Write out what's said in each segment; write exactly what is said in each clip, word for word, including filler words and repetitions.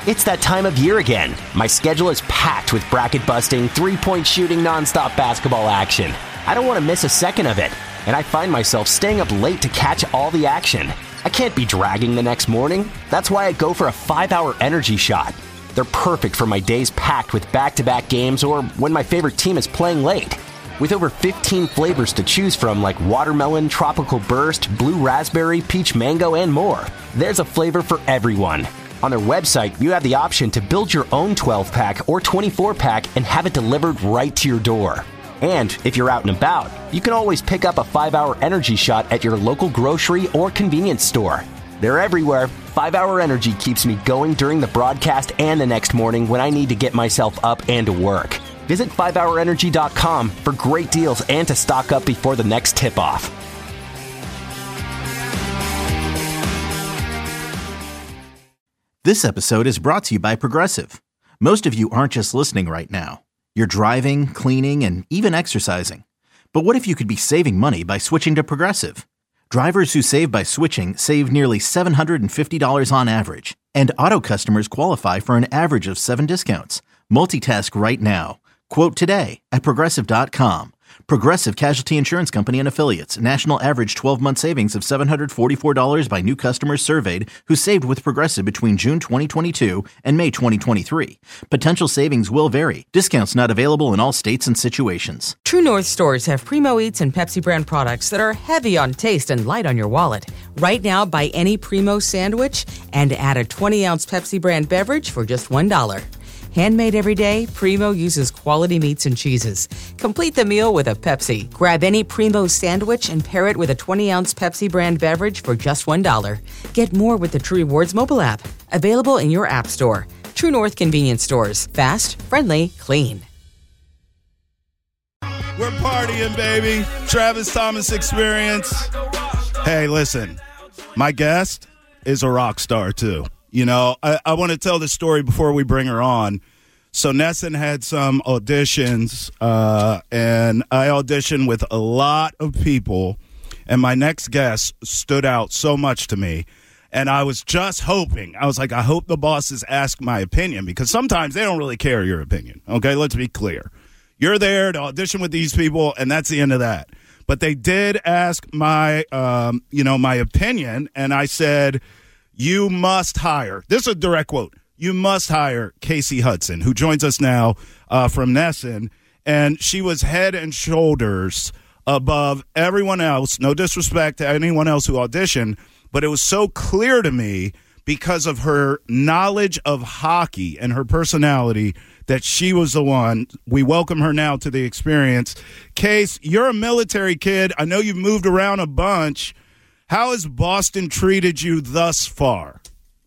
It's that time of year again. My schedule is packed with bracket-busting, three-point shooting, nonstop basketball action. I don't want to miss a second of it, and I find myself staying up late to catch all the action. I can't be dragging the next morning. That's why I go for a five-hour energy shot. They're perfect for my days packed with back-to-back games or when my favorite team is playing late. With over fifteen flavors to choose from like watermelon, tropical burst, blue raspberry, peach mango, and more, there's a flavor for everyone. On their website, you have the option to build your own twelve-pack or twenty-four pack and have it delivered right to your door. And if you're out and about, you can always pick up a five-hour energy shot at your local grocery or convenience store. They're everywhere. five-hour Energy keeps me going during the broadcast and the next morning when I need to get myself up and to work. Visit five hour energy dot com for great deals and to stock up before the next tip-off. This episode is brought to you by Progressive. Most of you aren't just listening right now. You're driving, cleaning, and even exercising. But what if you could be saving money by switching to Progressive? Drivers who save by switching save nearly seven hundred fifty dollars on average. And auto customers qualify for an average of seven discounts. Multitask right now. Quote today at Progressive dot com. Progressive Casualty Insurance Company and Affiliates. National average twelve-month savings of seven hundred forty-four dollars by new customers surveyed who saved with Progressive between June twenty twenty-two and May twenty twenty-three. Potential savings will vary. Discounts not available in all states and situations. True North stores have Primo Eats and Pepsi brand products that are heavy on taste and light on your wallet. Right now, buy any Primo sandwich and add a twenty-ounce Pepsi brand beverage for just one dollar. Handmade every day, Primo uses quality meats and cheeses. Complete the meal with a Pepsi. Grab any Primo sandwich and pair it with a twenty-ounce Pepsi brand beverage for just one dollar. Get more with the True Rewards mobile app. Available in your app store. True North convenience stores. Fast, friendly, clean. We're partying, baby. Travis Thomas Experience. Hey, listen. My guest is a rock star, too. You know, I, I want to tell the story before we bring her on. So Nesson had some auditions, uh, and I auditioned with a lot of people, and my next guest stood out so much to me. And I was just hoping, I was like, I hope the bosses ask my opinion, because sometimes they don't really care your opinion. Okay, let's be clear. You're there to audition with these people, and that's the end of that. But they did ask my, um, you know, my opinion, and I said, you must hire. This is a direct quote. You must hire Casey Hudson, who joins us now uh, from Nesson. And she was head and shoulders above everyone else. No disrespect to anyone else who auditioned, but it was so clear to me because of her knowledge of hockey and her personality that she was the one. We welcome her now to the experience. Case, you're a military kid. I know you've moved around a bunch. How has Boston treated you thus far?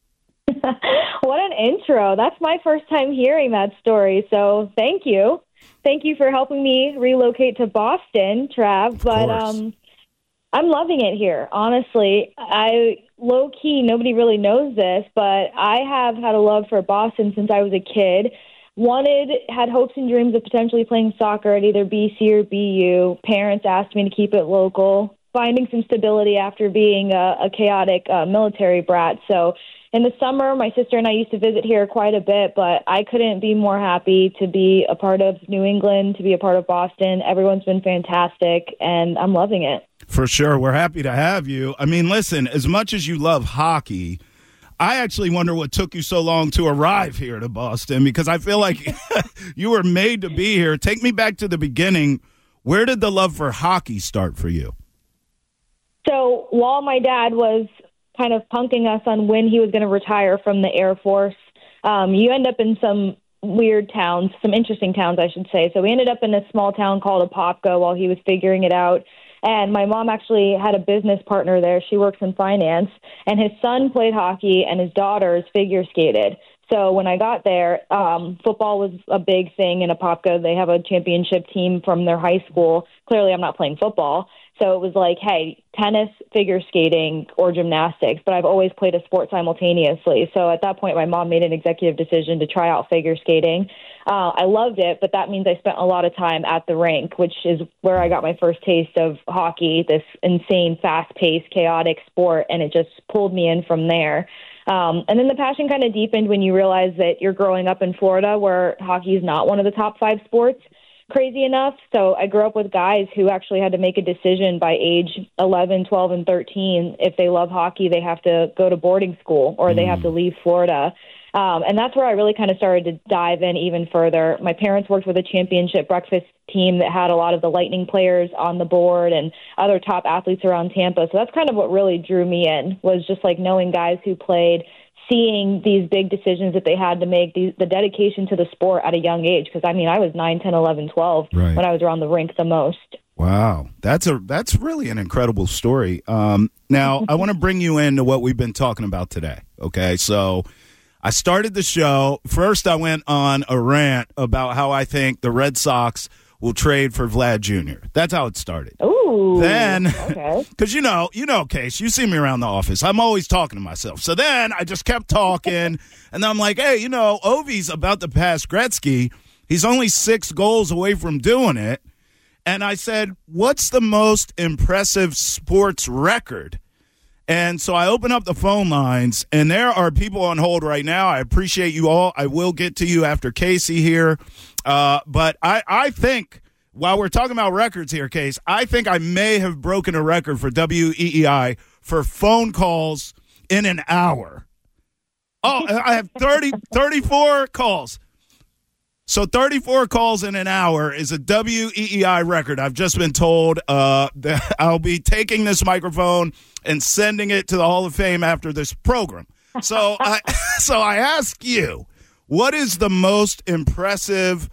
What an intro. That's my first time hearing that story, so thank you. Thank you for helping me relocate to Boston, Trav. But um, I'm loving it here, honestly. I low-key, nobody really knows this, but I have had a love for Boston since I was a kid. Wanted, had hopes and dreams of potentially playing soccer at either B C or B U. Parents asked me to keep it local. Finding some stability after being a, a chaotic uh, military brat. So in the summer, my sister and I used to visit here quite a bit, but I couldn't be more happy to be a part of New England, to be a part of Boston. Everyone's been fantastic, and I'm loving it. For sure. We're happy to have you. I mean, listen, as much as you love hockey, I actually wonder what took you so long to arrive here to Boston, because I feel like you were made to be here. Take me back to the beginning. Where did the love for hockey start for you? So while my dad was kind of punking us on when he was going to retire from the Air Force, um, you end up in some weird towns, some interesting towns, I should say. So we ended up in a small town called Apopka while he was figuring it out. And my mom actually had a business partner there. She works in finance. And his son played hockey and his daughters figure skated. So when I got there, um, football was a big thing in Apopka. They have a championship team from their high school. Clearly, I'm not playing football. So it was like, hey, tennis, figure skating, or gymnastics. But I've always played a sport simultaneously. So at that point, my mom made an executive decision to try out figure skating. Uh, I loved it, but that means I spent a lot of time at the rink, which is where I got my first taste of hockey, this insane, fast-paced, chaotic sport, and it just pulled me in from there. Um, and then the passion kind of deepened when you realize that you're growing up in Florida where hockey is not one of the top five sports, crazy enough. So I grew up with guys who actually had to make a decision by age eleven, twelve, and thirteen. If they love hockey, they have to go to boarding school or they mm. have to leave Florida. Um, and that's where I really kind of started to dive in even further. My parents worked with a championship breakfast team that had a lot of the Lightning players on the board and other top athletes around Tampa. So that's kind of what really drew me in, was just like knowing guys who played, seeing these big decisions that they had to make, the, the dedication to the sport at a young age. Because, I mean, I was nine, ten, eleven, twelve right. when I was around the rink the most. Wow. That's a that's really an incredible story. Um, now, I want to bring you into what we've been talking about today. Okay, so I started the show. First, I went on a rant about how I think the Red Sox will trade for Vlad Junior That's how it started. Ooh. Then, okay. Because you know, you know, Case, you see me around the office. I'm always talking to myself. So then I just kept talking, and then I'm like, hey, you know, Ovi's about to pass Gretzky. He's only six goals away from doing it. And I said, what's the most impressive sports record? And so I open up the phone lines, and there are people on hold right now. I appreciate you all. I will get to you after Casey here. Uh, but I, I think, while we're talking about records here, Case, I think I may have broken a record for W E E I for phone calls in an hour. Oh, I have thirty, thirty-four calls. So thirty-four calls in an hour is a W E E I record. I've just been told uh, that I'll be taking this microphone and sending it to the Hall of Fame after this program. So I, so I ask you, what is the most impressive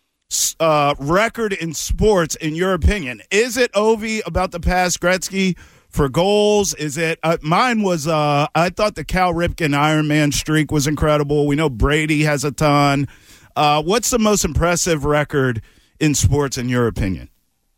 uh, record in sports in your opinion? Is it Ovi about to pass Gretzky for goals? Is it uh, mine was uh, I thought the Cal Ripken Iron Man streak was incredible. We know Brady has a ton. Uh, what's the most impressive record in sports in your opinion?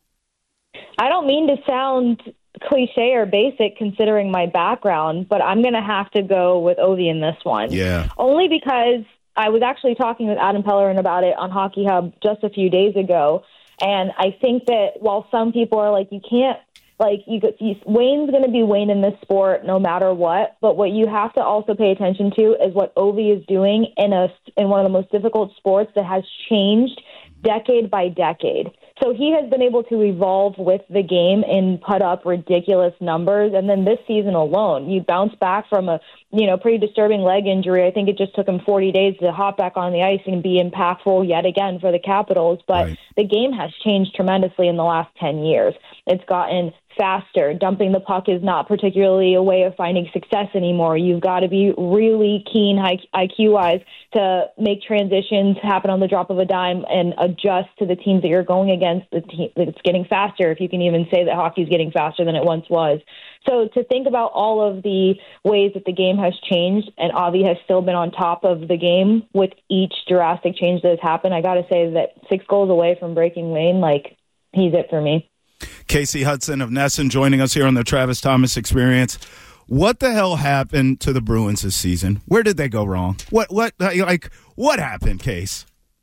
I don't mean to sound cliche or basic considering my background, but I'm going to have to go with Ovi in this one. Yeah. Only because I was actually talking with Adam Pellerin about it on Hockey Hub just a few days ago, and I think that while some people are like, you can't, like, you, you Wayne's going to be Wayne in this sport no matter what, but what you have to also pay attention to is what Ovi is doing in a in one of the most difficult sports that has changed decade by decade. So he has been able to evolve with the game and put up ridiculous numbers. And then this season alone, you bounce back from a, you know, pretty disturbing leg injury. I think it just took him forty days to hop back on the ice and be impactful yet again for the Capitals. But right. the game has changed tremendously in the last ten years. It's gotten faster. Dumping the puck is not particularly a way of finding success anymore. You've got to be really keen I Q-wise to make transitions happen on the drop of a dime and adjust to the teams that you're going against. The team, it's getting faster, if you can even say that hockey's getting faster than it once was. So to think about all of the ways that the game has changed, and Avi has still been on top of the game with each drastic change that has happened, I got to say that six goals away from breaking Wayne, like, he's it for me. Casey Hudson of Nesson joining us here on the Travis Thomas Experience. What the hell happened to the Bruins this season? Where did they go wrong? What what like what happened, Case?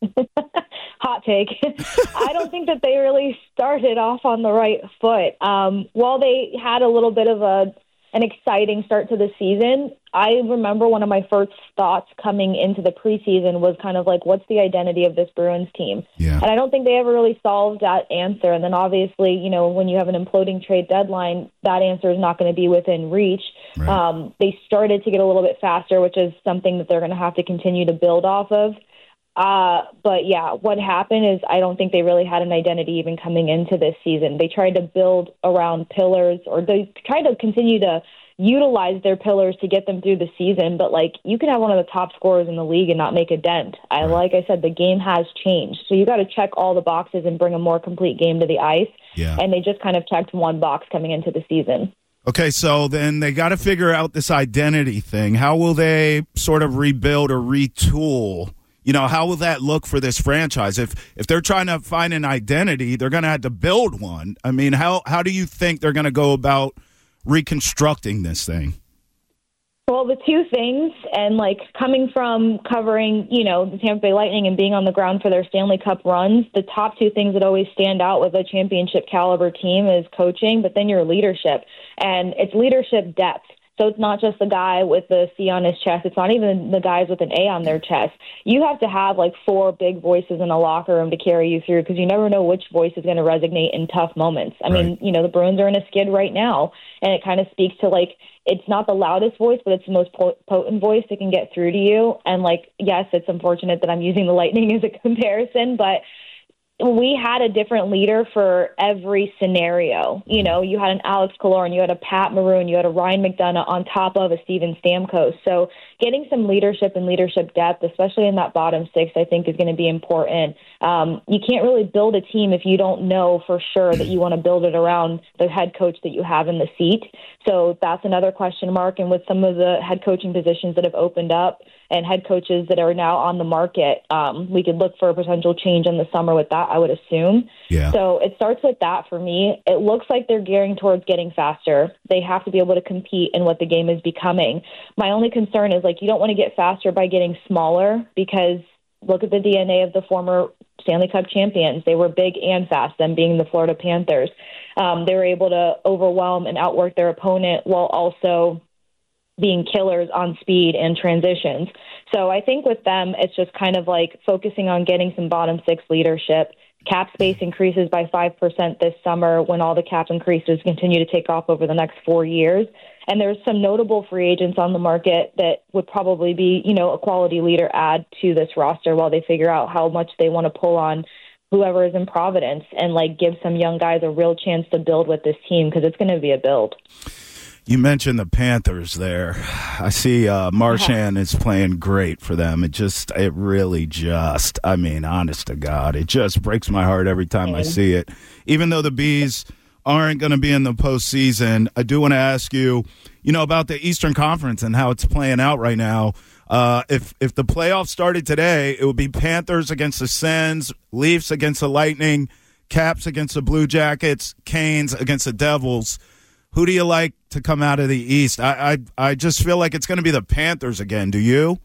Hot take. I don't think that they really started off on the right foot. Um, while they had a little bit of a an exciting start to the season, I remember one of my first thoughts coming into the preseason was kind of like, what's the identity of this Bruins team? Yeah. And I don't think they ever really solved that answer. And then obviously, you know, when you have an imploding trade deadline, that answer is not going to be within reach. Right. Um, they started to get a little bit faster, which is something that they're going to have to continue to build off of. Uh, but yeah, what happened is I don't think they really had an identity even coming into this season. They tried to build around pillars, or they tried to continue to utilize their pillars to get them through the season. But like, you can have one of the top scorers in the league and not make a dent. I, right. like I said, the game has changed. So you got to check all the boxes and bring a more complete game to the ice. Yeah. And they just kind of checked one box coming into the season. Okay, so then they got to figure out this identity thing. How will they sort of rebuild or retool? You know, how will that look for this franchise? If if they're trying to find an identity, they're going to have to build one. I mean, how how do you think they're going to go about reconstructing this thing? Well, the two things, and like coming from covering, you know, the Tampa Bay Lightning and being on the ground for their Stanley Cup runs, the top two things that always stand out with a championship caliber team is coaching, but then your leadership. And it's leadership depth. So it's not just the guy with the C on his chest. It's not even the guys with an A on their chest. You have to have like four big voices in a locker room to carry you through, because you never know which voice is going to resonate in tough moments. I Right. mean, you know, the Bruins are in a skid right now, and it kind of speaks to like, it's not the loudest voice, but it's the most po- potent voice that can get through to you. And like, yes, it's unfortunate that I'm using the Lightning as a comparison, but we had a different leader for every scenario. You know, you had an Alex Killorn, you had a Pat Maroon, you had a Ryan McDonough on top of a Steven Stamkos. So getting some leadership and leadership depth, especially in that bottom six, I think is going to be important. Um, you can't really build a team if you don't know for sure that you want to build it around the head coach that you have in the seat. So that's another question mark. And with some of the head coaching positions that have opened up and head coaches that are now on the market, um, we could look for a potential change in the summer with that, I would assume. Yeah. So it starts with that for me. It looks like they're gearing towards getting faster. They have to be able to compete in what the game is becoming. My only concern is, like, you don't want to get faster by getting smaller, because look at the D N A of the former Stanley Cup champions. They were big and fast, them being the Florida Panthers. Um, they were able to overwhelm and outwork their opponent while also being killers on speed and transitions. So I think with them, it's just kind of like focusing on getting some bottom six leadership. Cap space increases by five percent this summer when all the cap increases continue to take off over the next four years. And there's some notable free agents on the market that would probably be, you know, a quality leader add to this roster while they figure out how much they want to pull on whoever is in Providence and like give some young guys a real chance to build with this team, because it's going to be a build. You mentioned the Panthers there. I see uh, Marchand is playing great for them. It just, it really just, I mean, honest to God, it just breaks my heart every time I see it. Even though the Bees aren't going to be in the postseason, I do want to ask you, you know, about the Eastern Conference and how it's playing out right now. Uh, if if the playoffs started today, it would be Panthers against the Sens, Leafs against the Lightning, Caps against the Blue Jackets, Canes against the Devils. Who do you like to come out of the East? I I, I just feel like it's going to be the Panthers again. Do you?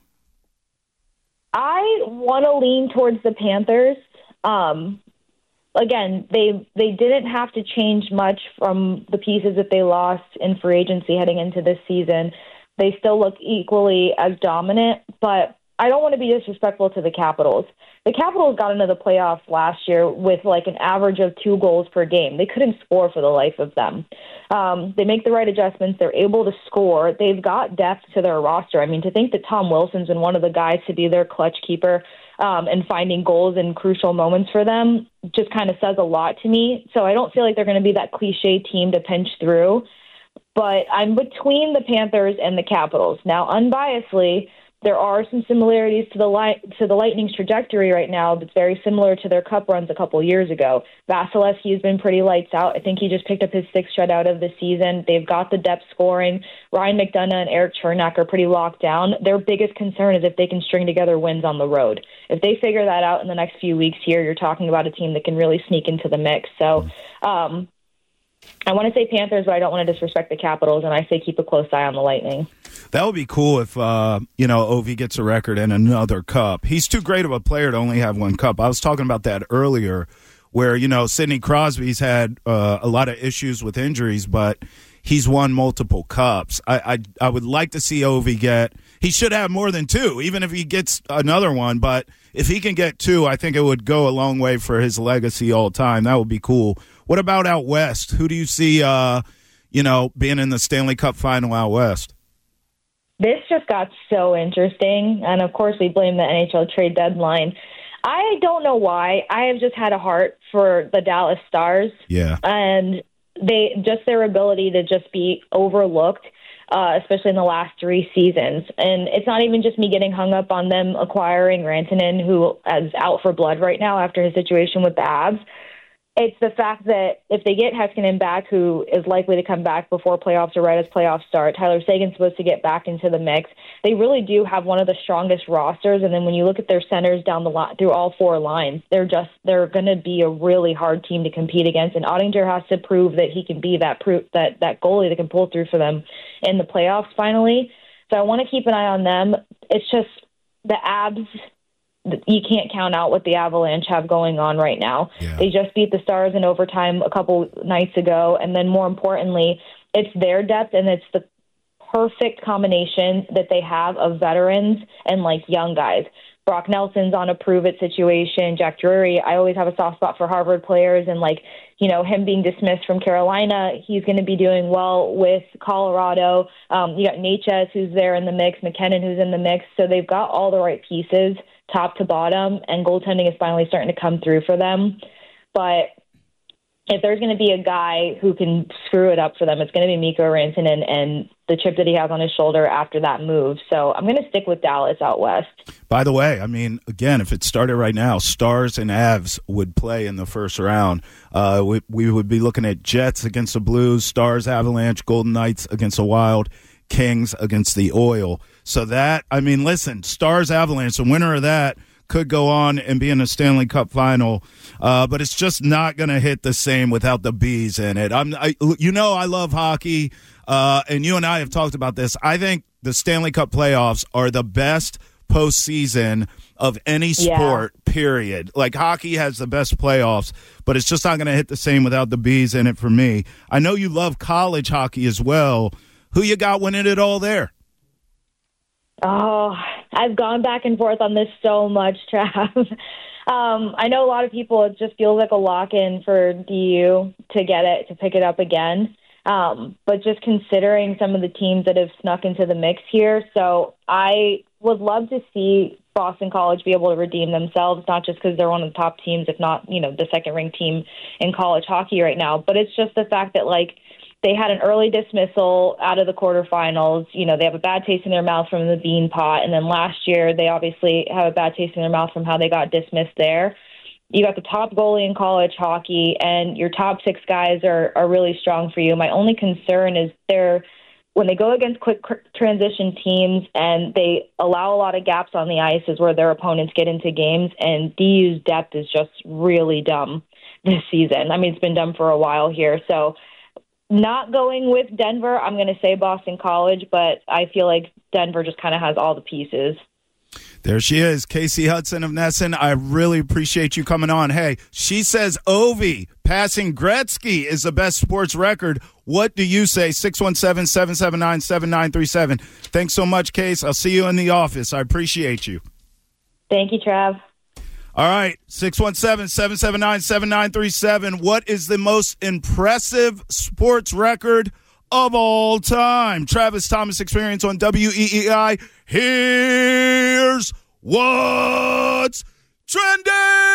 I want to lean towards the Panthers. Um, again, they they didn't have to change much from the pieces that they lost in free agency heading into this season. They still look equally as dominant, but I don't want to be disrespectful to the Capitals. The Capitals got into the playoffs last year with like an average of two goals per game. They couldn't score for the life of them. Um, they make the right adjustments. They're able to score. They've got depth to their roster. I mean, to think that Tom Wilson's been one of the guys to be their clutch keeper um, and finding goals in crucial moments for them just kind of says a lot to me. So I don't feel like they're going to be that cliche team to pinch through. But I'm between the Panthers and the Capitals. Now, unbiasedly, there are some similarities to the light to the Lightning's trajectory right now that's very similar to their cup runs a couple years ago. Vasilevsky has been pretty lights out. I think he just picked up his sixth shutout of the season. They've got the depth scoring. Ryan McDonough and Eric Chernak are pretty locked down. Their biggest concern is if they can string together wins on the road. If they figure that out in the next few weeks here, you're talking about a team that can really sneak into the mix. So, um, I want to say Panthers, but I don't want to disrespect the Capitals, and I say keep a close eye on the Lightning. That would be cool if, uh, you know, Ovi gets a record and another cup. He's too great of a player to only have one cup. I was talking about that earlier where, you know, Sidney Crosby's had uh, a lot of issues with injuries, but he's won multiple cups. I, I I would like to see Ovi get – he should have more than two, even if he gets another one. But if he can get two, I think it would go a long way for his legacy all time. That would be cool. What about out west? Who do you see, uh, you know, being in the Stanley Cup final out west? This just got so interesting, and of course we blame the N H L trade deadline. I don't know why. I have just had a heart for the Dallas Stars. Yeah. And they just their ability to just be overlooked, uh, especially in the last three seasons. And it's not even just me getting hung up on them acquiring Rantanen, who is out for blood right now after his situation with the Avs. It's the fact that if they get Heiskanen back, who is likely to come back before playoffs or right as playoffs start, Tyler Sagan's supposed to get back into the mix. They really do have one of the strongest rosters. And then when you look at their centers down the line through all four lines, they're just they're going to be a really hard team to compete against. And Ottinger has to prove that he can be that proof that that goalie that can pull through for them in the playoffs finally. So I want to keep an eye on them. It's just the Abs. You can't count out what the Avalanche have going on right now. Yeah. They just beat the Stars in overtime a couple nights ago, and then more importantly, it's their depth and it's the perfect combination that they have of veterans and like young guys. Brock Nelson's on a prove-it situation. Jack Drury, I always have a soft spot for Harvard players, and like, you know, him being dismissed from Carolina, he's going to be doing well with Colorado. Um, you got Natchez, who's there in the mix, McKinnon, who's in the mix. So they've got all the right pieces, top to bottom, and goaltending is finally starting to come through for them. But if there's going to be a guy who can screw it up for them, it's going to be Mikko Rantanen and the chip that he has on his shoulder after that move. So I'm going to stick with Dallas out west. By the way, I mean, again, if it started right now, Stars and Avs would play in the first round. Uh, we, we would be looking at Jets against the Blues, Stars, Avalanche, Golden Knights against the Wild, Kings against the Oil. So that, I mean, listen, Stars, Avalanche, the winner of that could go on and be in a Stanley Cup final, uh, but it's just not going to hit the same without the Bees in it. I'm, I, you know, I love hockey, uh, and you and I have talked about this. I think the Stanley Cup playoffs are the best postseason of any sport, yeah. period. Like, hockey has the best playoffs, but it's just not going to hit the same without the Bees in it for me. I know you love college hockey as well. Who you got winning it all there? Oh, I've gone back and forth on this so much, Trav. um, I know a lot of people, it just feels like a lock-in for D U to get it, to pick it up again. Um, but just considering some of the teams that have snuck into the mix here, so I would love to see Boston College be able to redeem themselves, not just because they're one of the top teams, if not, you know, the second-ranked team in college hockey right now, but it's just the fact that, like, they had an early dismissal out of the quarterfinals. You know, they have a bad taste in their mouth from the Bean Pot. And then last year, they obviously have a bad taste in their mouth from how they got dismissed there. You got the top goalie in college hockey, and your top six guys are, are really strong for you. My only concern is they're, when they go against quick transition teams and they allow a lot of gaps on the ice is where their opponents get into games, and D U's depth is just really dumb this season. I mean, it's been dumb for a while here. So, not going with Denver, I'm going to say Boston College, but I feel like Denver just kind of has all the pieces. There she is, Casey Hudson of Nesson. I really appreciate you coming on. Hey, she says Ovi passing Gretzky is the best sports record. What do you say? six one seven, seven seven nine, seven nine three seven. Thanks so much, Case. I'll see you in the office. I appreciate you. Thank you, Trav. All right, six one seven, seven seven nine, seven nine three seven. What is the most impressive sports record of all time? Travis Thomas Experience on W E E I. Here's what's trending.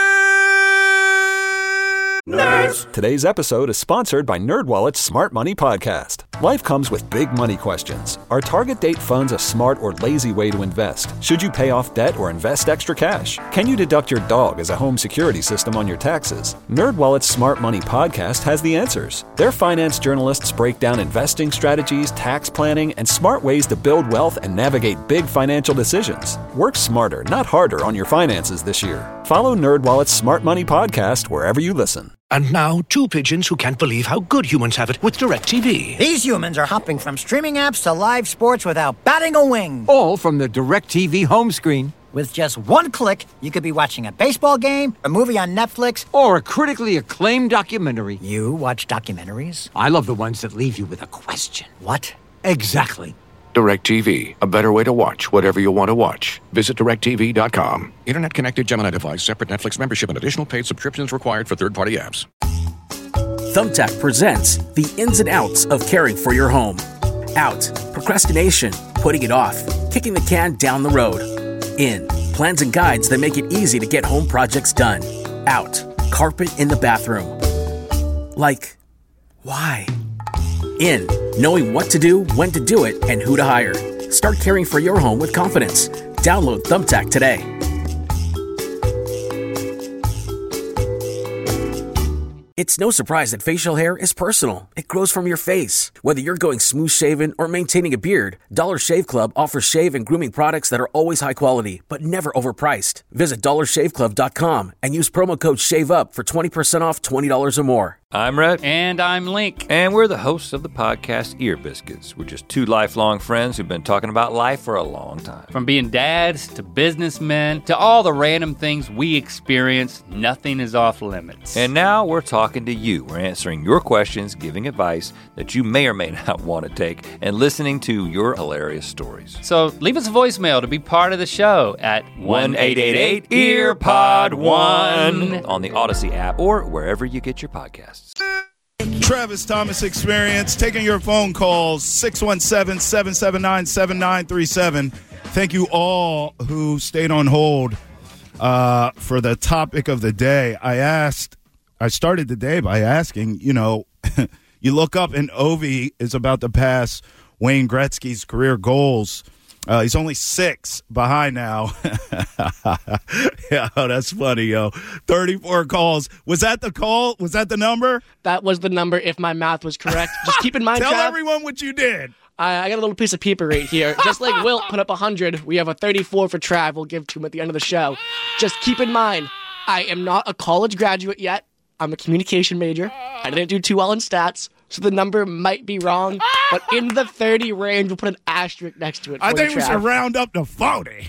Nerds. Today's episode is sponsored by NerdWallet's Smart Money Podcast. Life comes with big money questions. Are target date funds a smart or lazy way to invest? Should you pay off debt or invest extra cash? Can you deduct your dog as a home security system on your taxes? NerdWallet's Smart Money Podcast has the answers. Their finance journalists break down investing strategies, tax planning, and smart ways to build wealth and navigate big financial decisions. Work smarter, not harder on your finances this year. Follow NerdWallet's Smart Money Podcast wherever you listen. And now, two pigeons who can't believe how good humans have it with DirecTV. These humans are hopping from streaming apps to live sports without batting a wing. All from the DirecTV home screen. With just one click, you could be watching a baseball game, a movie on Netflix, or a critically acclaimed documentary. You watch documentaries? I love the ones that leave you with a question. What? Exactly. DirecTV, a better way to watch whatever you want to watch. Visit direct T V dot com. Internet connected Gemini device, separate Netflix membership, and additional paid subscriptions required for third-party apps. Thumbtack presents the ins and outs of caring for your home. Out, procrastination, putting it off, kicking the can down the road. In, plans and guides that make it easy to get home projects done. Out, carpet in the bathroom. Like, why? In, knowing what to do, when to do it, and who to hire. Start caring for your home with confidence. Download Thumbtack today. It's no surprise that facial hair is personal. It grows from your face. Whether you're going smooth shaven or maintaining a beard, Dollar Shave Club offers shave and grooming products that are always high quality, but never overpriced. Visit dollar shave club dot com and use promo code SHAVEUP for twenty percent off twenty dollars or more. I'm Rhett. And I'm Link. And we're the hosts of the podcast Ear Biscuits. We're just two lifelong friends who've been talking about life for a long time. From being dads to businessmen to all the random things we experience, nothing is off limits. And now we're talking talking to you. We're answering your questions, giving advice that you may or may not want to take, and listening to your hilarious stories. So leave us a voicemail to be part of the show at one eight eight eight E A R P O D one on the Odyssey app or wherever you get your podcasts. Travis Thomas Experience, taking your phone calls, six one seven, seven seven nine, seven nine three seven. Thank you all who stayed on hold uh, for the topic of the day. I asked, I started the day by asking, you know, you look up and Ovi is about to pass Wayne Gretzky's career goals. Uh, he's only six behind now. Yeah, oh, that's funny, yo. thirty-four calls. Was that the call? Was that the number? That was the number, if my math was correct. Just keep in mind, Tell Trav, everyone what you did. I, I got a little piece of paper right here. Just like Wilt put up one hundred, we have a thirty-four for Trav we'll give to him at the end of the show. Just keep in mind, I am not a college graduate yet. I'm a communication major. I didn't do too well in stats, so the number might be wrong. But in the thirty range, we'll put an asterisk next to it. I for think you, we Trav. should round up to forty.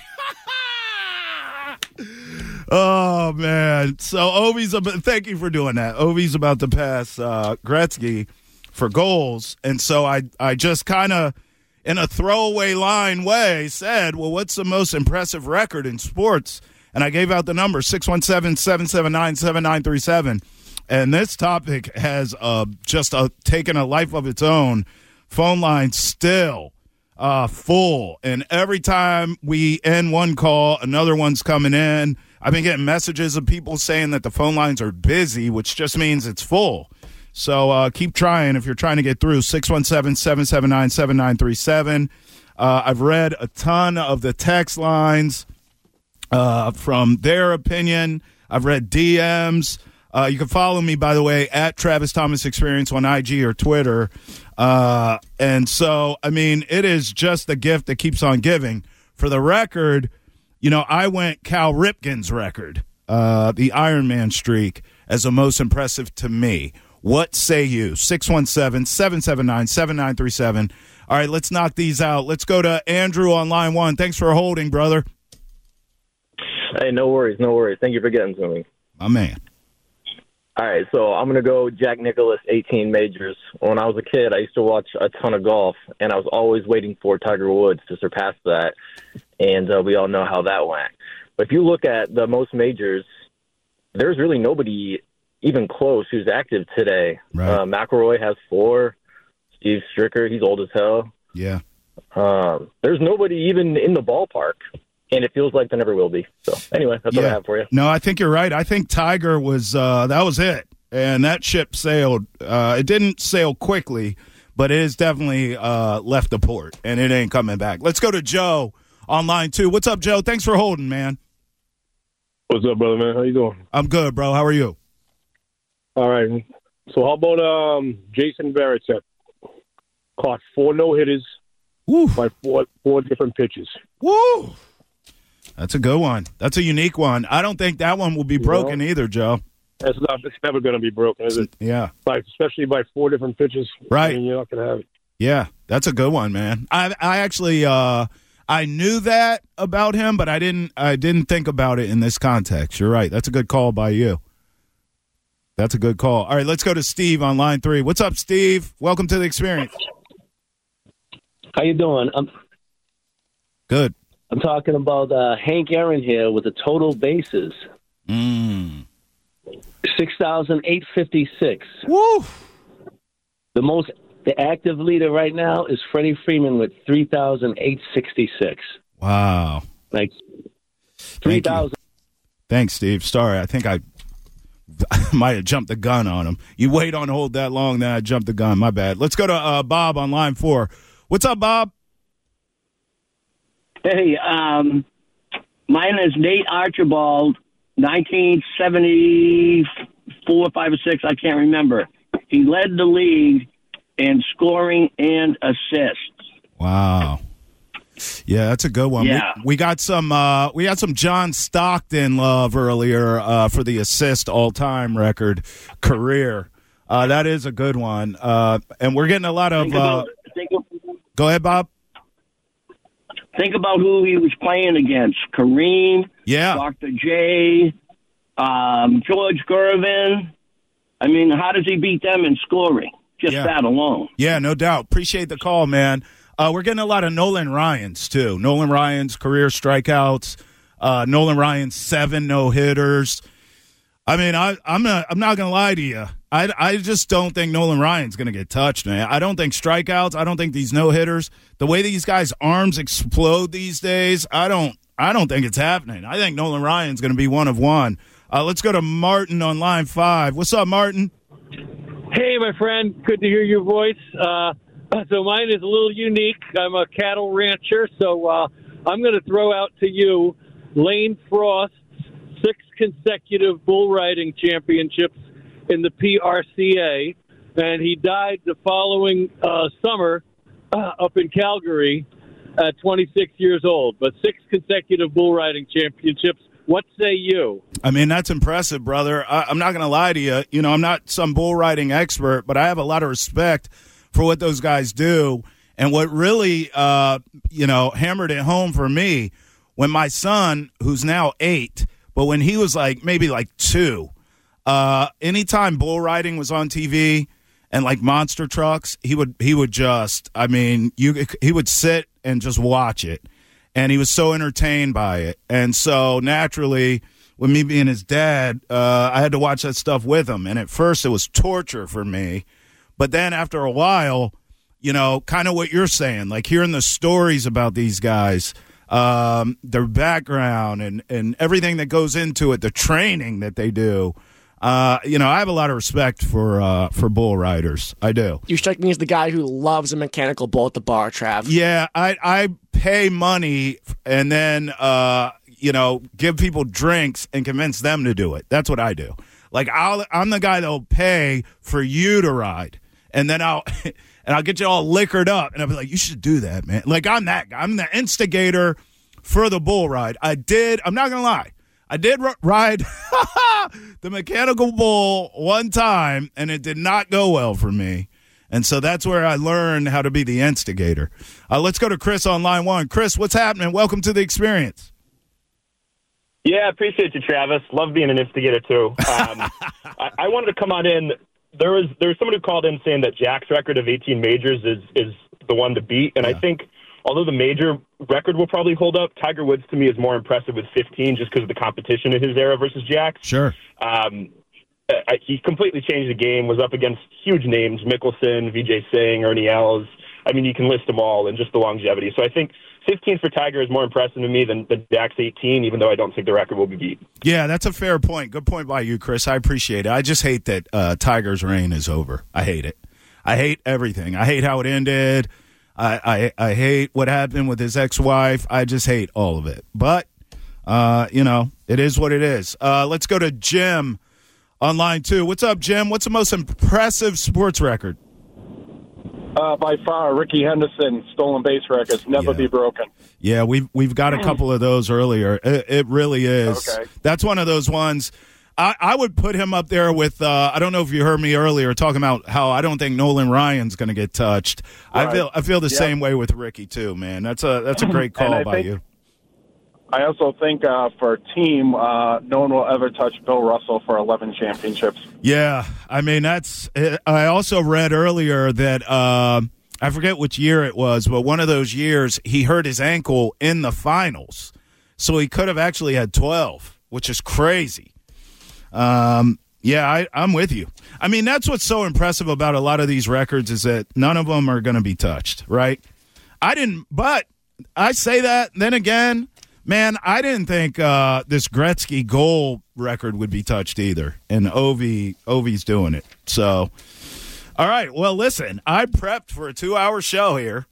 Oh, man. So, Ovi's about, thank you for doing that. Ovi's about to pass uh, Gretzky for goals. And so I, I just kind of, in a throwaway line way, said, well, what's the most impressive record in sports? And I gave out the number, six one seven, seven seven nine, seven nine three seven. And this topic has uh, just uh, taken a life of its own. Phone line still uh, full. And every time we end one call, another one's coming in. I've been getting messages of people saying that the phone lines are busy, which just means it's full. So uh, keep trying if you're trying to get through. six one seven, seven seven nine, seven nine three seven. Uh, I've read a ton of the text lines uh, from their opinion. I've read D Ms. Uh, you can follow me, by the way, at Travis Thomas Experience on I G or Twitter. Uh, and so, I mean, it is just the gift that keeps on giving. For the record, you know, I went Cal Ripken's record, uh, the Ironman streak, as the most impressive to me. What say you? six one seven, seven seven nine, seven nine three seven. All right, let's knock these out. Let's go to Andrew on line one. Thanks for holding, brother. Hey, no worries, no worries. Thank you for getting to me. My man. All right, so I'm going to go Jack Nicklaus, eighteen majors. When I was a kid, I used to watch a ton of golf, and I was always waiting for Tiger Woods to surpass that, and uh, we all know how that went. But if you look at the most majors, there's really nobody even close who's active today. Right. Uh, McIlroy has four. Steve Stricker, he's old as hell. Yeah. Um, there's nobody even in the ballpark, and it feels like there never will be. So anyway, that's yeah. what I have for you. No, I think you're right. I think Tiger was uh, – that was it. And that ship sailed. Uh, it didn't sail quickly, but it has definitely uh, left the port, and it ain't coming back. Let's go to Joe on line two. What's up, Joe? Thanks for holding, man. What's up, brother, man? How you doing? I'm good, bro. How are you? All right. So how about um, Jason Varitek? Caught four no-hitters by four four different pitches. Woo! That's a good one. That's a unique one. I don't think that one will be broken know? either, Joe. It's not. It's never going to be broken, is it? Yeah. By, especially by four different pitches. Right. I mean, you're not going to have it. Yeah, that's a good one, man. I I actually uh, I knew that about him, but I didn't I didn't think about it in this context. You're right. That's a good call by you. That's a good call. All right, let's go to Steve on line three. What's up, Steve? Welcome to the experience. How you doing? I'm good. I'm talking about uh, Hank Aaron here with the total bases. Mm. six thousand eight hundred fifty-six. Woo! The most, the active leader right now is Freddie Freeman with three thousand eight hundred sixty-six. Wow. Like three thousand. Thanks, Steve. Sorry, I think I, I might have jumped the gun on him. You wait on hold that long, then I jumped the gun. My bad. Let's go to uh, Bob on line four. What's up, Bob? Hey, um, mine is Nate Archibald, nineteen seventy-four, five, or six. I can't remember. He led the league in scoring and assists. Wow. Yeah, that's a good one. Yeah. We, we got some uh, we got some John Stockton love earlier uh, for the assist all-time record career. Uh, that is a good one. Uh, and we're getting a lot of, Think uh, about, think of go ahead, Bob. Think about who he was playing against. Kareem, yeah, Doctor J, um, George Gervin. I mean, how does he beat them in scoring? Just Yeah. that alone. Yeah, no doubt. Appreciate the call, man. Uh, we're getting a lot of Nolan Ryans, too. Nolan Ryan's career strikeouts. Uh, Nolan Ryan's seven no-hitters. I mean, I, I'm not, I'm not going to lie to you. I, I just don't think Nolan Ryan's going to get touched, man. I don't think strikeouts. I don't think these no-hitters. The way these guys' arms explode these days, I don't I don't think it's happening. I think Nolan Ryan's going to be one of one. Uh, let's go to Martin on line five. What's up, Martin? Hey, my friend. Good to hear your voice. Uh, so mine is a little unique. I'm a cattle rancher, so uh, I'm going to throw out to you Lane Frost's six consecutive bull riding championships in the P R C A, and he died the following uh, summer uh, up in Calgary at twenty-six years old. But six consecutive bull riding championships. What say you? I mean, that's impressive, brother. I, I'm not going to lie to you. You know, I'm not some bull riding expert, but I have a lot of respect for what those guys do. And what really, uh, you know, hammered it home for me when my son, who's now eight, but when he was like maybe like two, uh, anytime bull riding was on T V and like monster trucks, he would he would just, I mean, you he would sit and just watch it. And he was so entertained by it. And so naturally, with me being his dad, uh, I had to watch that stuff with him. And at first it was torture for me. But then after a while, you know, kind of what you're saying, like hearing the stories about these guys, um, their background and, and everything that goes into it, the training that they do. Uh, you know, I have a lot of respect for uh, for bull riders. I do. You strike me as the guy who loves a mechanical bull at the bar, Trav. Yeah, I I pay money and then uh, you know, give people drinks and convince them to do it. That's what I do. Like I'll I'm the guy that'll pay for you to ride, and then I'll and I'll get you all liquored up, and I'll be like, you should do that, man. Like I'm that guy. I'm the instigator for the bull ride. I did. I'm not gonna lie. I did r- ride the mechanical bull one time, and it did not go well for me. And so that's where I learned how to be the instigator. Uh, let's go to Chris on line one. Chris, what's happening? Welcome to the experience. Yeah, I appreciate you, Travis. Love being an instigator, too. Um, I, I wanted to come on in. There was there was someone who called in saying that Jack's record of eighteen majors is, is the one to beat, and yeah. I think although the major record will probably hold up, Tiger Woods to me is more impressive with fifteen just because of the competition in his era versus Jack. Sure. Um, I, he completely changed the game, was up against huge names, Mickelson, Vijay Singh, Ernie Els. I mean, you can list them all, and just the longevity. So I think fifteen for Tiger is more impressive to me than, than Jack's eighteen, even though I don't think the record will be beat. Yeah, that's a fair point. Good point by you, Chris. I appreciate it. I just hate that uh, Tiger's reign is over. I hate it. I hate everything. I hate how it ended. I, I I hate what happened with his ex-wife. I just hate all of it. But, uh, you know, it is what it is. Uh, let's go to Jim on line two. What's up, Jim? What's the most impressive sports record? Uh, by far, Ricky Henderson, stolen base records, never Yeah. be broken. Yeah, we've, we've got a couple of those earlier. It, it really is. Okay. That's one of those ones. I, I would put him up there with, uh, I don't know if you heard me earlier talking about how I don't think Nolan Ryan's going to get touched. Right. I feel I feel the Yep. same way with Ricky, too, man. That's a that's a great call And I by think- you. I also think uh, for a team, uh, no one will ever touch Bill Russell for eleven championships. Yeah, I mean, that's – I also read earlier that uh, I forget which year it was, but one of those years he hurt his ankle in the finals. So he could have actually had twelve, which is crazy. Um, yeah, I, I'm with you. I mean, that's what's so impressive about a lot of these records is that none of them are going to be touched, right? I didn't – but I say that, then again – man, I didn't think uh, this Gretzky goal record would be touched either, and Ovi Ovi's doing it. So, all right. Well, listen, I prepped for a two-hour show here.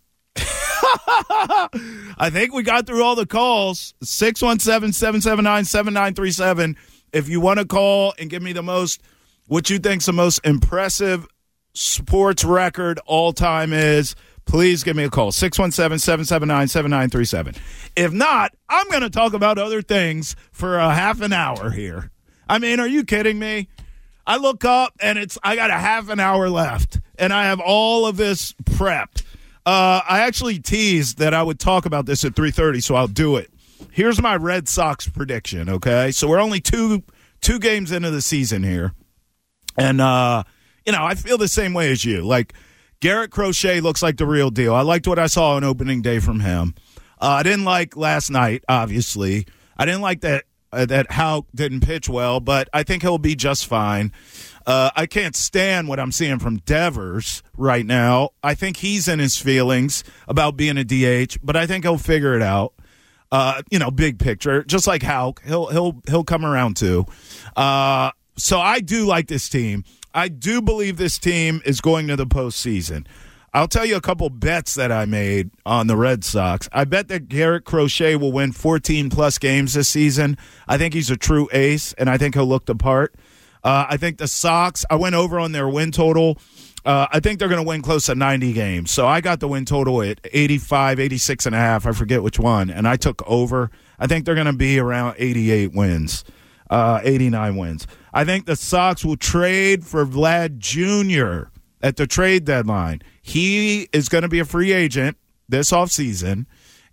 I think we got through all the calls. six one seven, seven seven nine, seven nine three seven. If you want to call and give me the most, what you think's the most impressive sports record all time is, please give me a call, six one seven, seven seven nine, seven nine three seven. If not, I'm going to talk about other things for a half an hour here. I mean, are you kidding me? I look up, and it's I got a half an hour left, and I have all of this prepped. Uh, I actually teased that I would talk about this at three thirty, so I'll do it. Here's my Red Sox prediction, okay? So we're only two two games into the season here. And, uh, you know, I feel the same way as you. Like, Garrett Crochet looks like the real deal. I liked what I saw on opening day from him. Uh, I didn't like last night, obviously. I didn't like that uh, that Houck didn't pitch well, but I think he'll be just fine. Uh, I can't stand what I'm seeing from Devers right now. I think he's in his feelings about being a D H, but I think he'll figure it out. Uh, you know, big picture, just like Houck, he'll he'll he'll come around too. Uh, so I do like this team. I do believe this team is going to the postseason. I'll tell you a couple bets that I made on the Red Sox. I bet that Garrett Crochet will win fourteen-plus games this season. I think he's a true ace, and I think he'll look the part. Uh, I think the Sox, I went over on their win total. Uh, I think they're going to win close to ninety games. So I got the win total at eighty-five, eighty-six and a half. I forget which one, and I took over. I think they're going to be around eighty-eight wins, uh, eighty-nine wins. I think the Sox will trade for Vlad Junior at the trade deadline. He is going to be a free agent this offseason,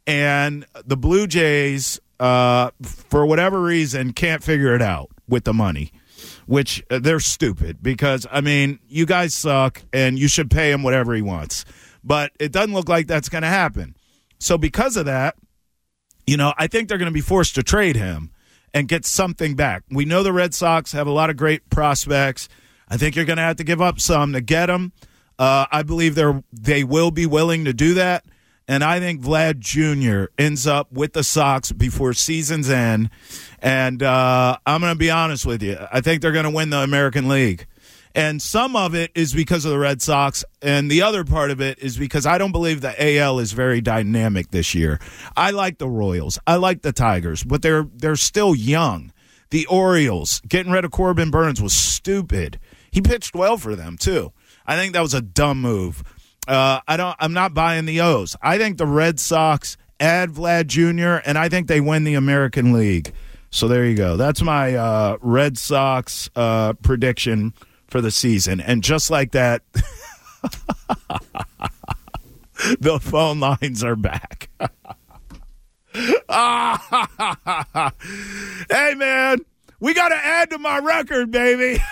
and the Blue Jays, uh, for whatever reason, can't figure it out with the money, which uh, they're stupid because, I mean, you guys suck, and you should pay him whatever he wants. But it doesn't look like that's going to happen. So because of that, you know, I think they're going to be forced to trade him and get something back. We know the Red Sox have a lot of great prospects. I think you're going to have to give up some to get them. Uh, I believe they're they will be willing to do that, and I think Vlad Junior ends up with the Sox before season's end. And uh, I'm going to be honest with you. I think they're going to win the American League. And some of it is because of the Red Sox, and the other part of it is because I don't believe the A L is very dynamic this year. I like the Royals. I like the Tigers, but they're they're still young. The Orioles, getting rid of Corbin Burns was stupid. He pitched well for them, too. I think that was a dumb move. Uh, I don't. I'm not buying the O's. I think the Red Sox add Vlad Junior, and I think they win the American League. So there you go. That's my uh, Red Sox uh, prediction for the season. And just like that, the phone lines are back. Hey, man, we got to add to my record, baby.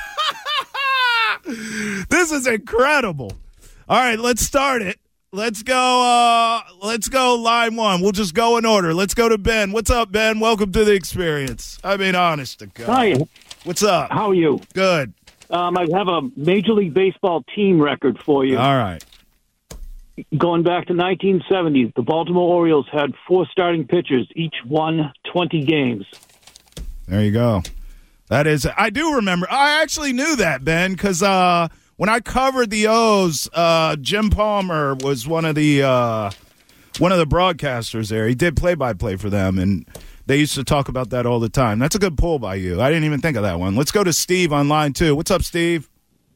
This is incredible. All right, let's start it. Let's go. Uh, let's go line one. We'll just go in order. Let's go to Ben. What's up, Ben? Welcome to the experience. I mean, honest to God. Hi. What's up? How are you? Good. Um, I have a Major League Baseball team record for you. All right. Going back to nineteen seventy, the Baltimore Orioles had four starting pitchers, each won twenty games. There you go. That is, I do remember. I actually knew that, Ben, because uh, when I covered the O's, uh, Jim Palmer was one of the uh, one of the broadcasters there. He did play-by-play for them, and they used to talk about that all the time. That's a good pull by you. I didn't even think of that one. Let's go to Steve on line two. What's up, Steve?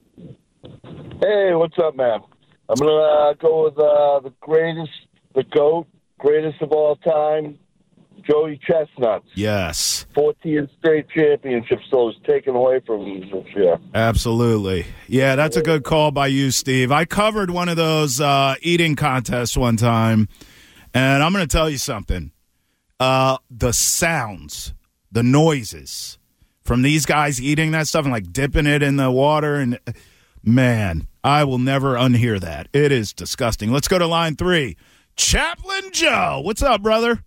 Hey, what's up, man? I'm going to uh, go with uh, the greatest, the GOAT, greatest of all time, Joey Chestnut. Yes. fourteen straight championships, so it's taken away from him this year. Absolutely. Yeah, that's a good call by you, Steve. I covered one of those uh, eating contests one time, and I'm going to tell you something. Uh, the sounds, the noises from these guys eating that stuff and, like, dipping it in the water, and, man, I will never unhear that. It is disgusting. Let's go to line three. Chaplain Joe. What's up, brother?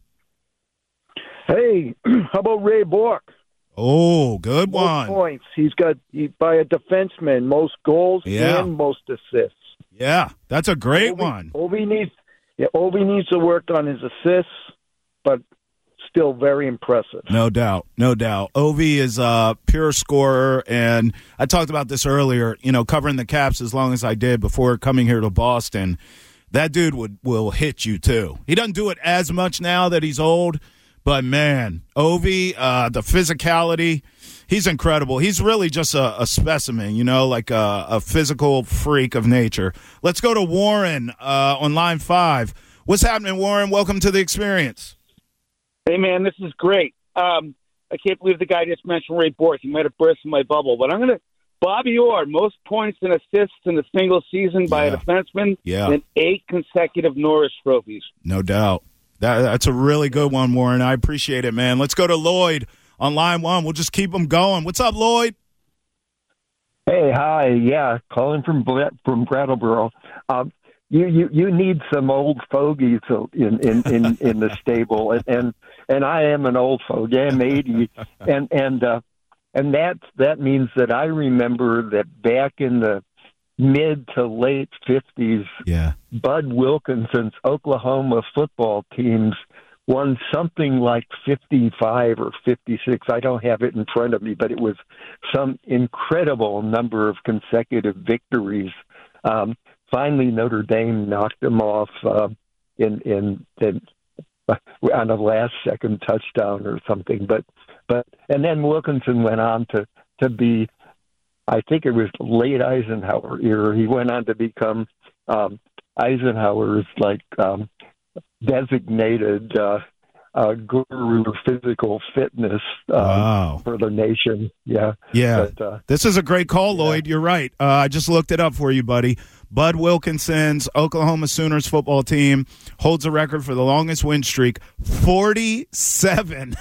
Hey, how about Ray Bork? Oh, good most one. Points. He's got he, by a defenseman, most goals Yeah. and most assists. Yeah, that's a great Ovi, one. Ovi needs, yeah, Ovi needs to work on his assists, but still very impressive. No doubt, no doubt. Ovi is a pure scorer, and I talked about this earlier, you know, covering the Caps as long as I did before coming here to Boston. That dude would will hit you, too. He doesn't do it as much now that he's old, but, man, Ovi, uh, the physicality, he's incredible. He's really just a, a specimen, you know, like a, a physical freak of nature. Let's go to Warren uh, on line five. What's happening, Warren? Welcome to the experience. Hey, man, this is great. Um, I can't believe the guy just mentioned Ray Bork. He might have burst my bubble. But I'm going to – Bobby Orr, most points and assists in a single season by Yeah. a defenseman, Yeah. and eight consecutive Norris trophies. No doubt. That, that's a really good one, Warren. I appreciate it, man. Let's go to Lloyd on line one. We'll just keep them going. What's up, Lloyd? Hey, hi. Yeah, calling from Ble- from Brattleboro. Um, you, you you need some old fogies in in, in, in the stable, and, and and I am an old fogey. I'm eighty, and and uh, and that that means that I remember that back in the mid to late fifties, yeah, Bud Wilkinson's Oklahoma football teams won something like fifty-five or fifty-six. I don't have it in front of me, but it was some incredible number of consecutive victories. Um, finally, Notre Dame knocked them off uh, in, in, in on a last-second touchdown or something. But but and then Wilkinson went on to to be, I think it was late Eisenhower era. He went on to become um, Eisenhower's like. Um, designated uh, uh, guru of physical fitness uh, wow. for the nation. Yeah. Yeah. But, uh, this is a great call, Lloyd. You're right. Uh, I just looked it up for you, buddy. Bud Wilkinson's Oklahoma Sooners football team holds a record for the longest win streak, forty-seven.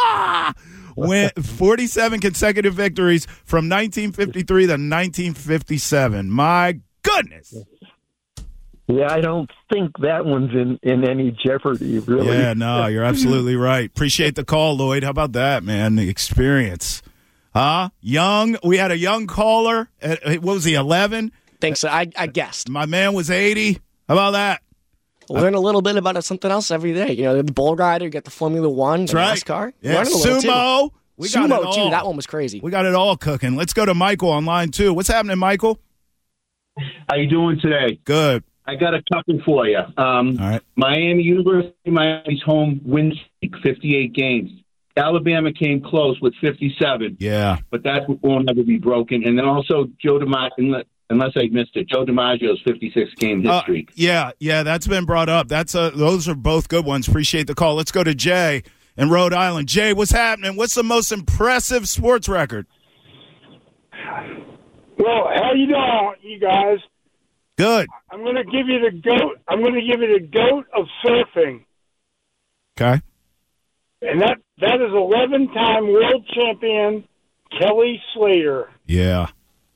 Win, forty-seven consecutive victories from nineteen fifty-three to nineteen fifty-seven. My goodness. Yeah, I don't think that one's in, in any jeopardy, really. Yeah, no, you're absolutely right. Appreciate the call, Lloyd. How about that, man? The experience. Huh? Young. We had a young caller. At, what was he, eleven? Think so. I, I guessed. My man was eighty. How about that? Learn a little bit about something else every day. You know, the bull rider, you get the Formula One, the right. NASCAR. Yeah, Learn a little sumo. Too. We got sumo, it all. too. That one was crazy. We got it all cooking. Let's go to Michael on line two. What's happening, Michael? How you doing today? Good. I got a couple for you. Um, All right. Miami University, Miami's home win streak, fifty-eight games. Alabama came close with fifty-seven. Yeah. But that won't ever be broken. And then also Joe DiMaggio, unless I missed it, Joe DiMaggio's fifty-six game hit Uh, streak. yeah, yeah, that's been brought up. That's a, those are both good ones. Appreciate the call. Let's go to Jay in Rhode Island. Jay, what's happening? What's the most impressive sports record? Well, how you doing, you guys? Good. I'm going to give you the goat. I'm going to give you the goat of surfing, Okay. and that that is eleven-time world champion Kelly Slater. Yeah.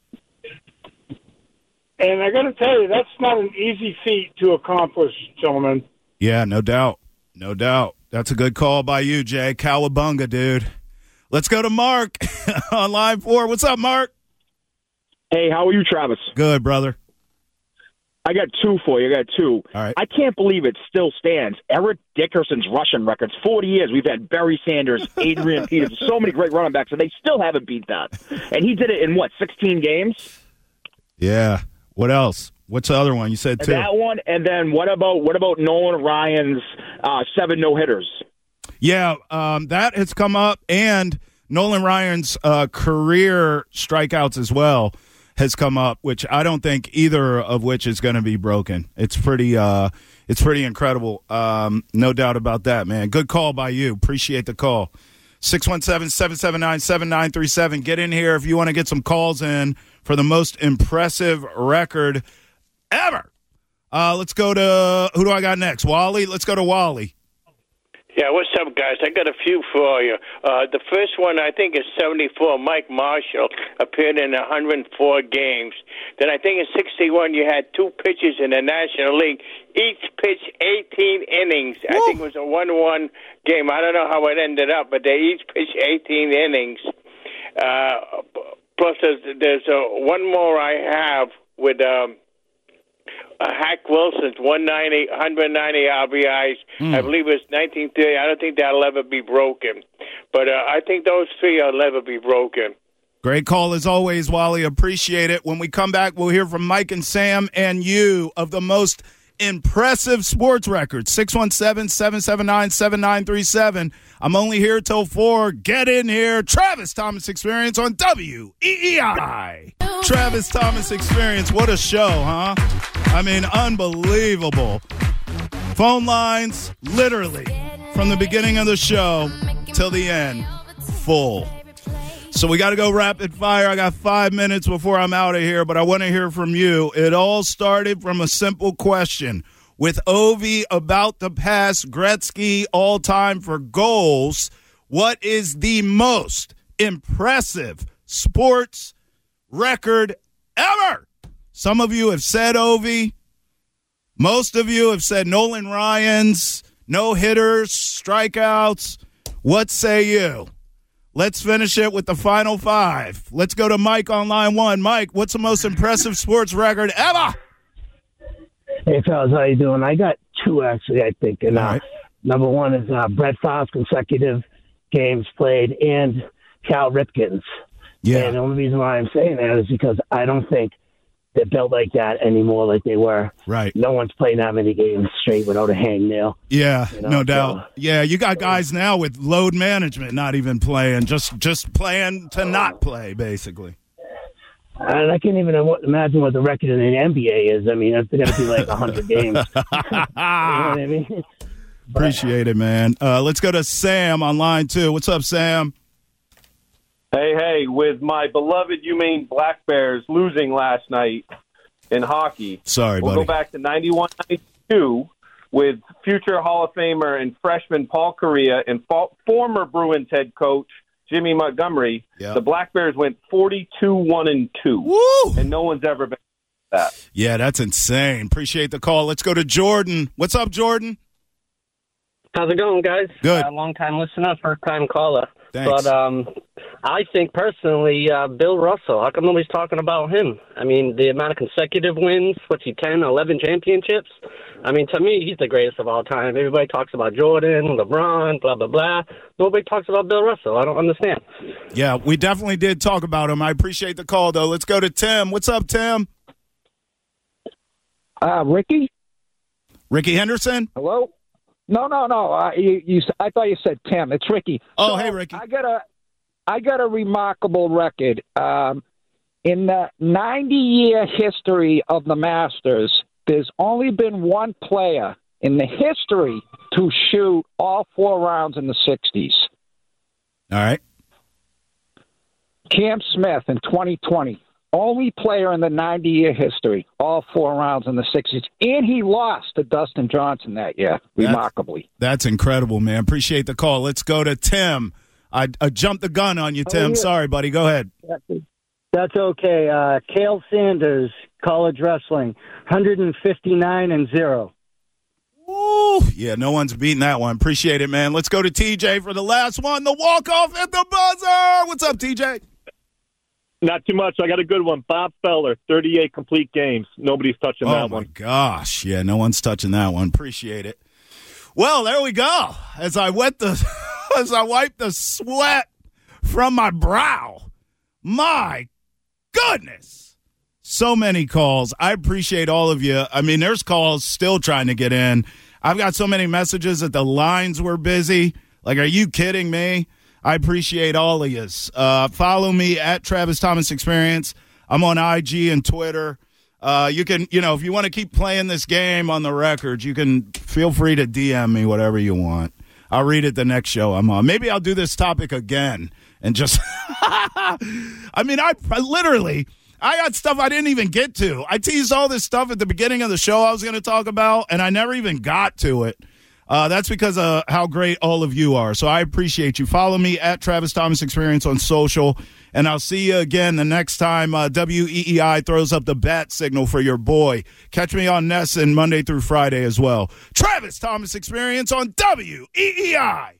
And I got to tell you, that's not an easy feat to accomplish, gentlemen. Yeah, no doubt. No doubt. That's a good call by you, Jay. Cowabunga, dude. Let's go to Mark on line four. What's up, Mark? Hey, how are you, Travis? Good, brother. I got two for you. I got two. All right. I can't believe it still stands. Eric Dickerson's rushing records. forty years. We've had Barry Sanders, Adrian Peterson, so many great running backs, and they still haven't beat that. And he did it in, what, sixteen games? Yeah. What else? What's the other one? You said two. That one, and then what about what about Nolan Ryan's uh, seven no-hitters? Yeah, um, that has come up, and Nolan Ryan's uh, career strikeouts as well has come up, which I don't think either of which is going to be broken. It's pretty, uh, it's pretty incredible. Um, no doubt about that, man. Good call by you. Appreciate the call. six one seven, seven seven nine, seven nine three seven. Get in here if you want to get some calls in for the most impressive record ever. Uh, let's go to, who do I got next? Wally? Let's go to Wally. Yeah, what's up, guys? I got a few for you. Uh, the first one, I think, is seventy-four. Mike Marshall appeared in one hundred four games. Then I think in sixty-one, you had two pitchers in the National League. Each pitched eighteen innings. Woo! I think it was a one one game. I don't know how it ended up, but they each pitched eighteen innings. Uh, plus, there's, there's uh, one more I have with... Um, Uh, Hack Wilson's one ninety, one ninety R B Is. Mm. I believe it was nineteen thirty. I don't think that'll ever be broken. But uh, I think those three will never be broken. Great call as always, Wally. Appreciate it. When we come back, we'll hear from Mike and Sam and you of the most impressive sports records. six one seven, seven seven nine, seven nine three seven. I'm only here till four. Get in here. Travis Thomas Experience on W E E I. Travis Thomas Experience. What a show, huh? I mean, unbelievable. Phone lines, literally, from the beginning of the show till the end, full. So we got to go rapid fire. I got five minutes before I'm out of here, but I want to hear from you. It all started from a simple question. With Ovi about to pass Gretzky all-time for goals, what is the most impressive sports record ever. Some of you have said Ovi. Most of you have said Nolan Ryan's no hitters, strikeouts. What say you? Let's finish it with the final five. Let's go to Mike on line one. Mike, what's the most impressive sports record ever? Hey, fellas, how you doing? I got two, actually, I think. And, uh, right. Number one is uh, Brett Favre's consecutive games played and Cal Ripken's. Yeah. And the only reason why I'm saying that is because I don't think they're built like that anymore like they were. Right. No one's playing that many games straight without a hangnail. Yeah, you know? no doubt. So, yeah, you got guys now with load management not even playing, just just playing to not play, basically. And I can't even imagine what the record in the N B A is. I mean, it's going to be like one hundred games. You know what I mean? But, appreciate it, man. Uh, let's go to Sam on line two. What's up, Sam? Hey, hey, with my beloved UMaine Black Bears losing last night in hockey. Sorry, we'll buddy. go back to ninety-one ninety-two with future Hall of Famer and freshman Paul Correa and fo- former Bruins head coach Jimmy Montgomery. Yep. The Black Bears went forty-two one and two. Woo! And no one's ever been that. Yeah, that's insane. Appreciate the call. Let's go to Jordan. What's up, Jordan? How's it going, guys? Good. Uh, long time listener, first time caller. Thanks. But um, I think personally, uh, Bill Russell. How come nobody's talking about him? I mean, the amount of consecutive wins, what's he, ten, eleven championships? I mean, to me, he's the greatest of all time. Everybody talks about Jordan, LeBron, blah, blah, blah. Nobody talks about Bill Russell. I don't understand. Yeah, we definitely did talk about him. I appreciate the call, though. Let's go to Tim. What's up, Tim? Uh, Ricky? Ricky Henderson? Hello? No, no, no. Uh, you, you, I thought you said Tim. It's Ricky. Oh, so hey, Ricky. I got a, I got a remarkable record. Um, in the ninety-year history of the Masters, there's only been one player in the history to shoot all four rounds in the sixties. All right. Cam Smith in twenty twenty. Only player in the ninety-year history, all four rounds in the sixties. And he lost to Dustin Johnson that year, remarkably. That's, that's incredible, man. Appreciate the call. Let's go to Tim. I, I jumped the gun on you, Tim. Oh, yeah. Sorry, buddy. Go ahead. That's okay. Uh, Cale Sanders, college wrestling, one fifty-nine and zero. Ooh, yeah, no one's beating that one. Appreciate it, man. Let's go to T J for the last one, the walk-off at the buzzer. What's up, T J? Not too much. I got a good one. Bob Feller, thirty-eight complete games. Nobody's touching oh, that my one. Gosh. Yeah, no one's touching that one. Appreciate it. Well, there we go. As I wet the, as I wipe the sweat from my brow. My goodness. So many calls. I appreciate all of you. I mean, there's calls still trying to get in. I've got so many messages that the lines were busy. Like, are you kidding me? I appreciate all of you. Uh, follow me at Travis Thomas Experience. I'm on I G and Twitter. Uh, you can, you know, if you want to keep playing this game on the record, you can feel free to D M me whatever you want. I'll read it the next show I'm on. Maybe I'll do this topic again and just, I mean, I, I literally, I got stuff I didn't even get to. I teased all this stuff at the beginning of the show I was going to talk about, and I never even got to it. Uh, that's because of how great all of you are. So I appreciate you. Follow me at Travis Thomas Experience on social, and I'll see you again the next time uh, W E E I throws up the bat signal for your boy. Catch me on Nesson Monday through Friday as well. Travis Thomas Experience on W E E I.